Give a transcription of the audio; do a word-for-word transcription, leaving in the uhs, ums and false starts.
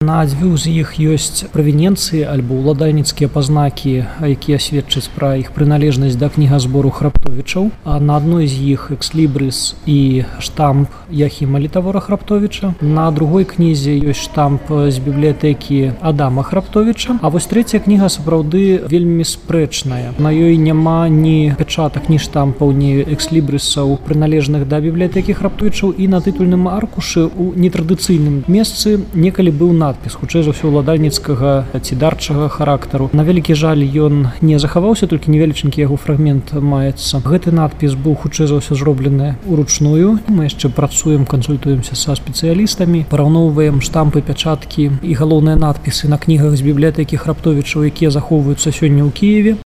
На дзвюх з іх ёсць правіненцыі альбо ўладальніцкія пазнакі, якія сведчаць пра іх прыналежнасць да кнігазбору Храптовічаў. А на адной з іх экслібрыс і штамп Яхіма Літавора Храптовіча. На другой кнізе ёсць штамп з бібліятэкі Адама Храптовіча. А вось трэцяя кніга сапраўды вельмі спрэчная. На ёй няма ні пячатак, ні штампаў, ні экслібрысаў, прыналежных да бібліятэкі Храптовічаў, і на тытульным аркушы у нетрадыцыйным месцы некалі быў надпіс, хутчэй за ўсё ўладальніцкага ці дарчага характару. На вялікі жаль, ён не захаваўся, толькі невяліченькі яго фрагмент маецца. Гэты надпіс быў хутчэй за ўсё зроблены уручную. Мы яшчэ працуем, кансультуемся са спецыялістамі, параўноўваем штампы, пячаткі і галоўныя надпісы на кнігах з бібліятэкі Храптовічаў, якія захоўваюцца сёння ў Кіеве.